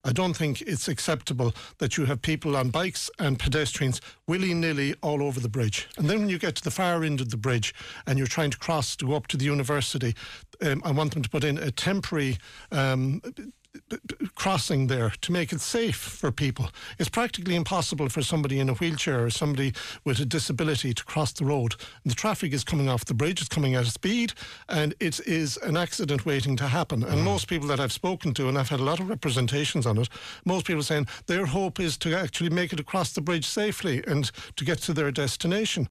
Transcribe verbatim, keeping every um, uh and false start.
I don't think it's acceptable that you have people on bikes and pedestrians willy-nilly all over the bridge. And then when you get to the far end of the bridge and you're trying to cross to go up to the university, um, I want them to put in a temporary um, crossing there to make it safe for people. It's practically impossible for somebody in a wheelchair or somebody with a disability to cross the road. And the traffic is coming off the bridge, it's coming at a speed, and it is an accident waiting to happen. And mm. most people that I've spoken to, and I've had a lot of representations on it, most people are saying their hope is to actually make it across the bridge safely and to get to their destination.